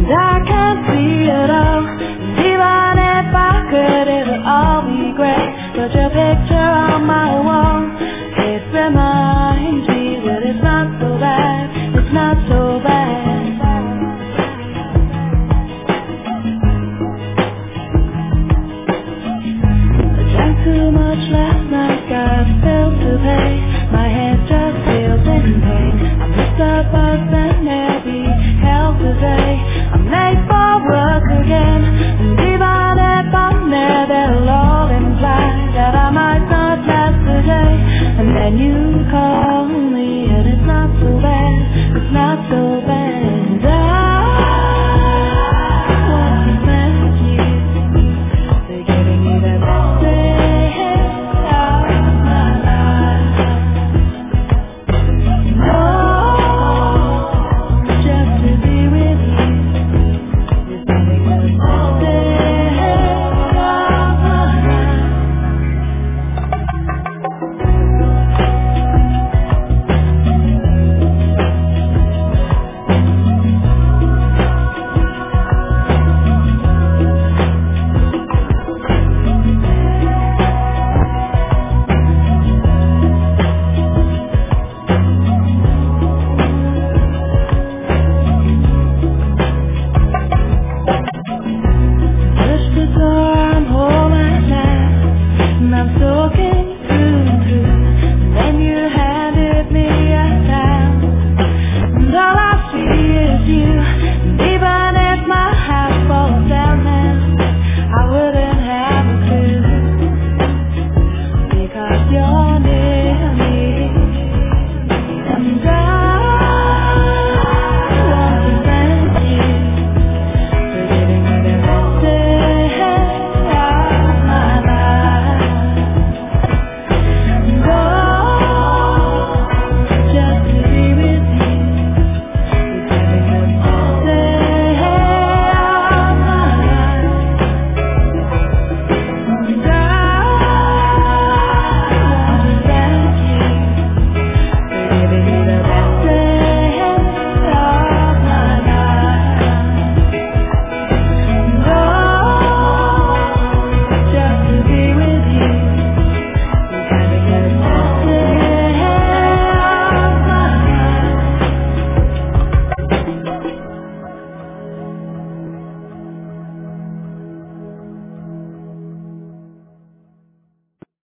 and I can't see it all. And even if I could, it would all be great. But your picture on my wall, it reminds me that it's not so bad, it's not so bad. I drank too much last night, got bills to pay. My head just feels in pain. I missed the bus and every hell today. I'm late for work again, and even if I'm there, they'll all imply that I might not last the day. And then you